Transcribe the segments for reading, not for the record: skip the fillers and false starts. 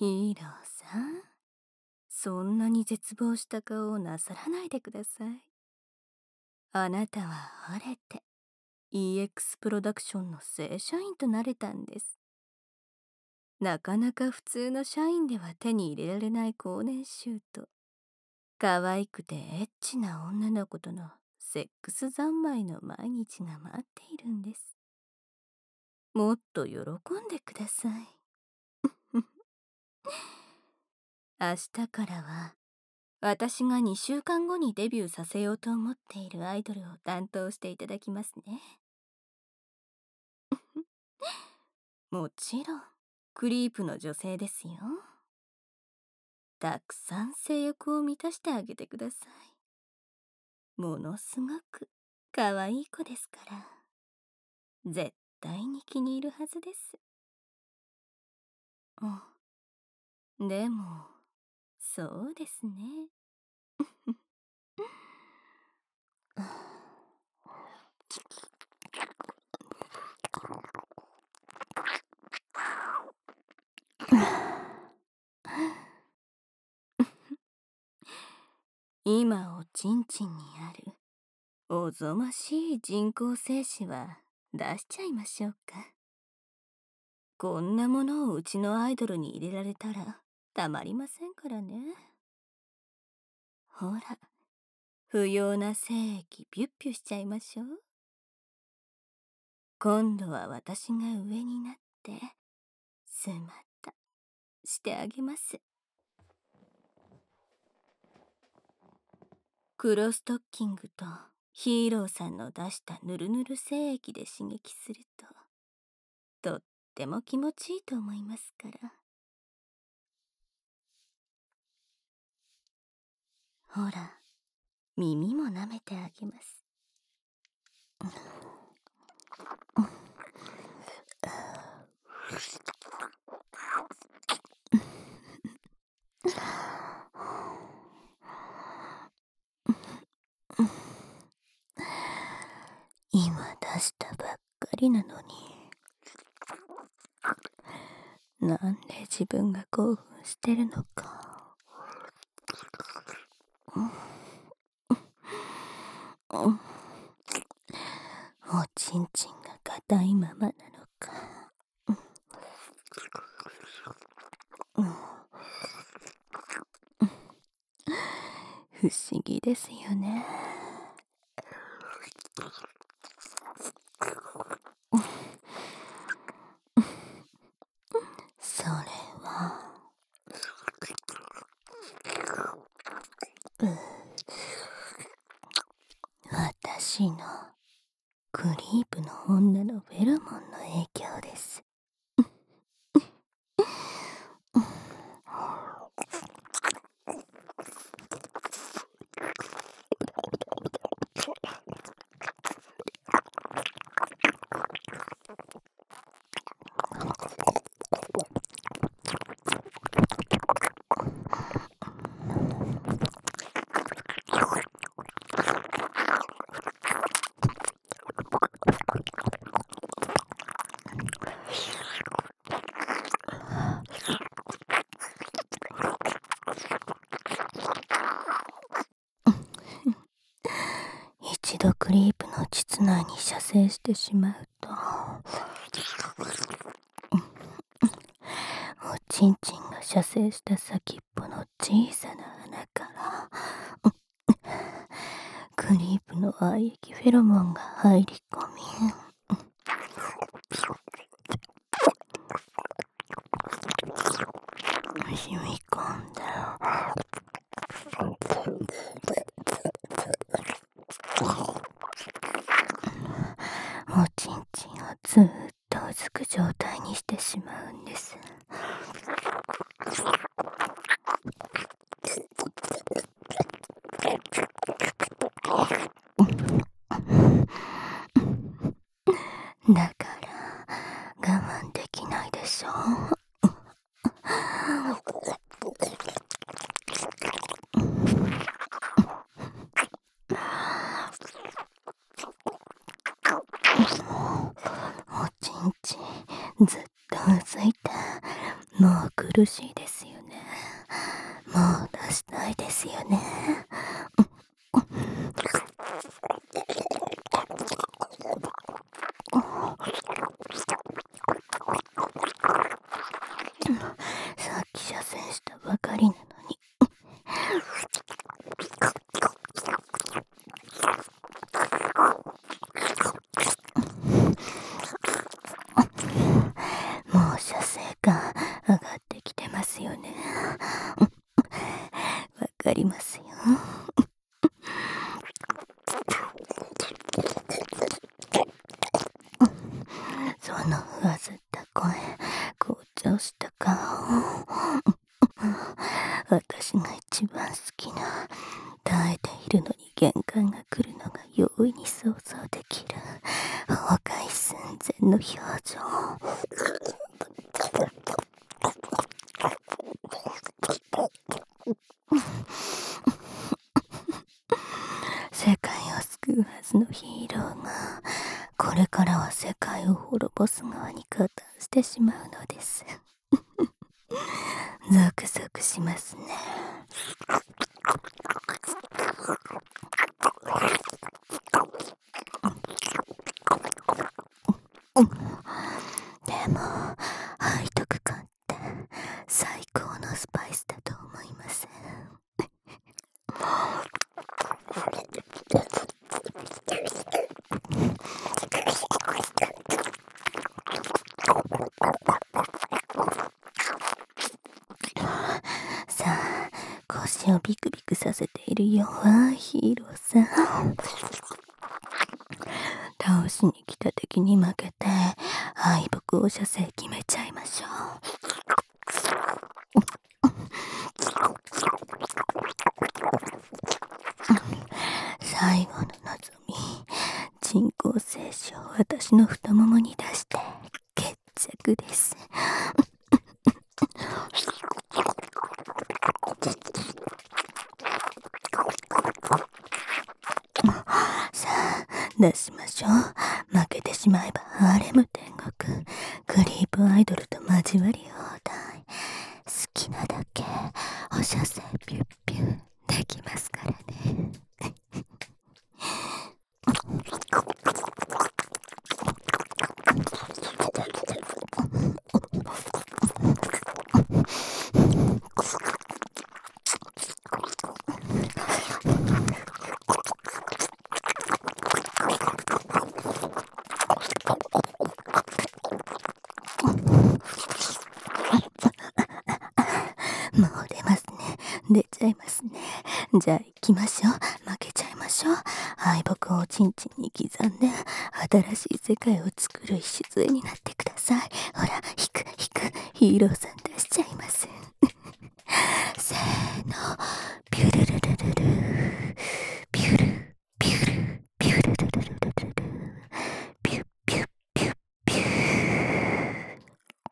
ヒーローさん、そんなに絶望した顔をなさらないでください。あなたは晴れて EX プロダクションの正社員となれたんです。なかなか普通の社員では手に入れられない高年収と、可愛くてエッチな女の子とのセックス三昧の毎日が待っているんです。もっと喜んでください。明日からは私が2週間後にデビューさせようと思っているアイドルを担当していただきますね。もちろんクリープの女性ですよ。たくさん性欲を満たしてあげてください。ものすごく可愛い子ですから、絶対に気に入るはずです。でもそうですね。今おちんちんにあるおぞましい人工精子は出しちゃいましょうか。こんなものをうちのアイドルに入れられたらたまりませんからね。ほら、不要な精液ビュッビュしちゃいましょう。今度は私が上になってすまったしてあげます。黒ストッキングとヒーローさんの出したぬるぬる精液で刺激するととっても気持ちいいと思いますから。ほら、耳も舐めてあげます。今出したばっかりなのに、なんで自分が興奮してるのか。おちんちんが硬いままなのか。不思議ですよね。それは私のクリープの女のフェロモンの影響です。一度クリープの膣内に射精してしまうと、おちんちんが射精した先っぽの小さな穴からクリープの愛液フェロモンが入り込み、染み込んだおちんちんをずーっとうずく状態にしてしまうんです。だから我慢できないでしょ。おちんちんずっとうずいたもう苦しいですよね。もう出したいですよね。さっき射精したばかりなのに。もう射精が上がってきてますよね。わかりますよ。その上ずった声、紅潮した顔。私が一番好きな、耐えているのに限界が来るのが容易に想像できる崩壊寸前の表情。世界を救うはずのヒーローがこれからは世界を滅ぼす側に加担してしまうのです。ゾクゾクしますね。でも背徳感って最高のスパイスだと思いません？さあ、腰をビクビクさせている弱いヒーローさん。倒しに来た敵に負けて敗北を射精決めちゃいましょう。最後の望み、人工精子を私の太ももに出して決着です。さあ、出しましょう。負けてしまえばハーレム天国、クリープアイドルと交わり放題。好きなだけお射精ピュッピュできますからね。もう出ますね。出ちゃいますね。じゃあ行きましょう。負けちゃいましょう。敗北をちんちんに刻んで新しい世界を作る礎になってください。ほら、引くヒーローさん出しちゃいます。せーの、ピュルルルルル、ピュルピュルピュルルルルルル、ピュッピュッピュッピュー。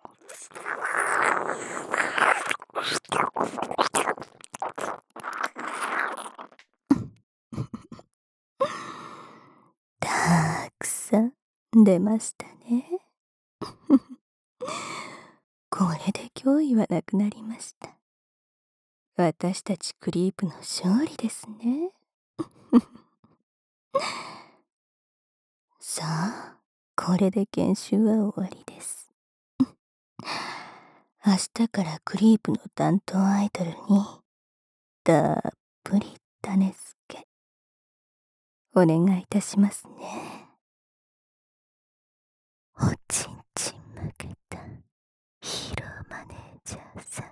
たくさん出ましたね。これで脅威はなくなりました。私たちクリープの勝利ですね。さあ、これで研修は終わりです。明日からクリープの担当アイドルにたっぷり種付けお願いいたしますね。おちんちん負けたヒーローマネージャーさん。